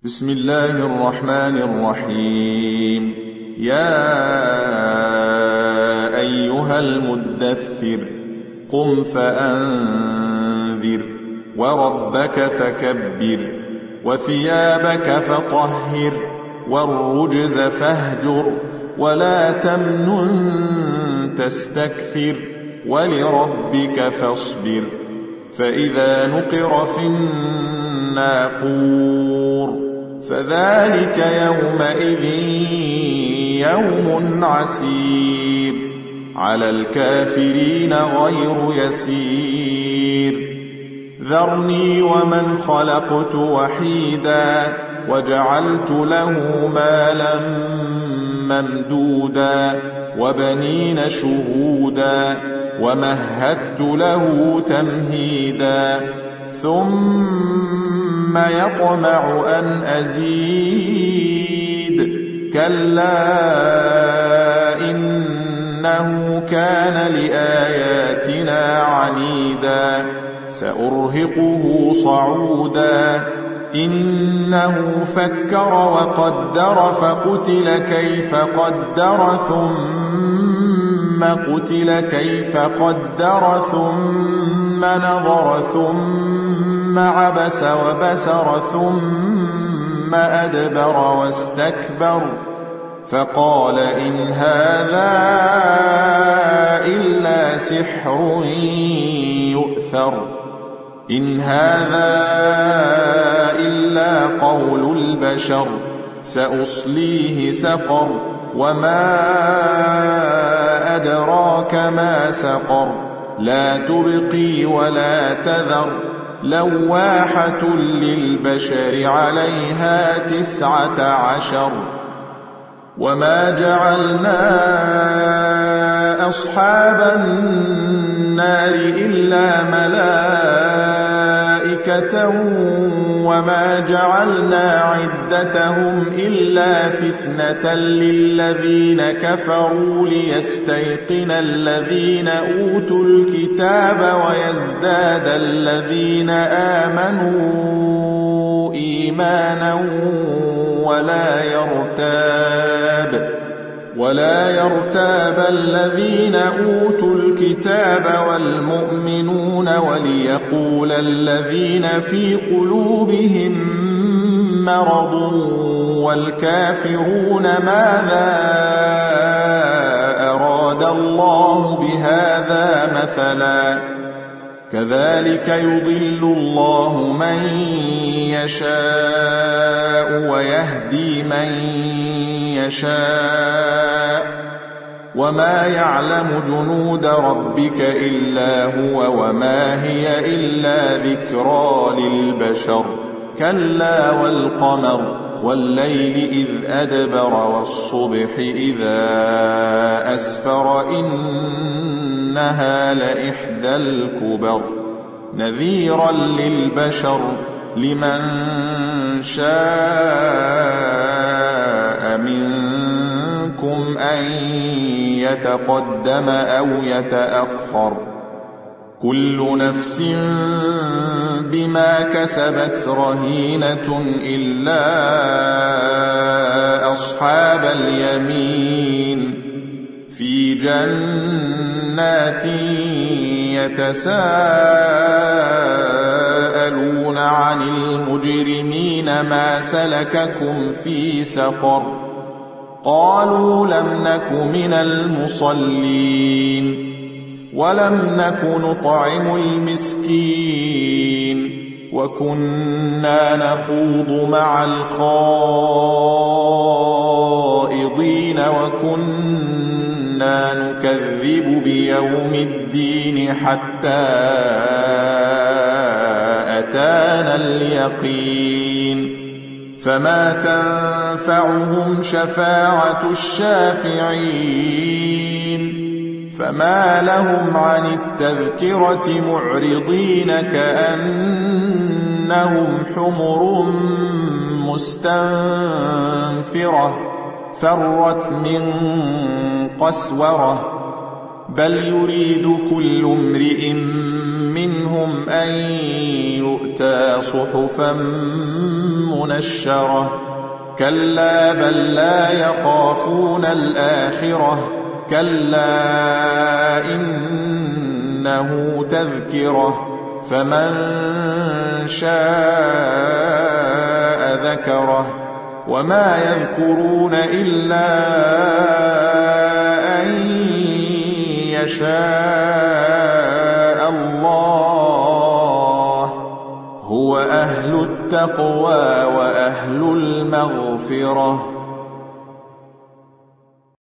بسم الله الرحمن الرحيم. يا أيها المدثر قم فأنذر وربك فكبر وثيابك فطهر والرجز فاهجر ولا تمنن تستكثر ولربك فاصبر فإذا نقر في الناقور فذلك يومئذ يوم عسير على الكافرين غير يسير. ذرني ومن خلقت وحيدا وجعلت له مالا ممدودا وبنين شهودا ومهدت له تمهيدا ثم يطمع أن أزيد كلا إنه كان لآياتنا عنيدا سأرهقه صعودا إنه فكر وقدر فقتل كيف قدر ثم قتل كيف قدر ثم نظر ثم عبس وبسر ثم أدبر واستكبر فقال إن هذا إلا سحر يؤثر إن هذا إلا قول البشر سأصليه سقر وما أدراك ما سقر لا تبقي ولا تذر لواحة للبشر عليها 19 وما جعلنا أصحاب النار إلا ملائكة وما جعلنا عدتهم إلا فتنة للذين كفروا ليستيقن الذين أوتوا الكتاب ويزداد الذين آمنوا إيمانا ولا يرتاب الذين أوتوا الكتاب والمؤمنون وليقول الذين في قلوبهم مرض والكافرون ماذا أراد الله بهذا مثلا كذلك يضل الله من يشاء ويهدي من يشاء وما يعلم جنود ربك إلا هو وما هي إلا ذكرى للبشر كلا والقمر والليل إذ أدبر والصبح إذا أسفر إنها لإحدى الكبر نذيرا للبشر لمن شاء منكم أن يتقدم أو يتأخر كل نفس بما كسبت رهينة إلا أصحاب اليمين في جنات يتساءلون عن المجرمين ما سلككم في سقر قالوا لم نك من المصلين ولم نك نطعم المسكين وكنا نخوض مع الخائضين وكنا نكذب بيوم الدين حتى أتانا اليقين فما تنفعهم شفاعة الشافعين فما لهم عن التذكرة معرضين كأنهم حمر مستنفرة فرت من قسورة بل يريد كل امرئ منهم أن يؤتى صحفا منشرة كلا بل لا يخافون الآخرة كلا إنه تذكرة فمن شاء ذكره وما يذكرون إلا أن يشاء الله هو أهل التقوى وأهل المغفرة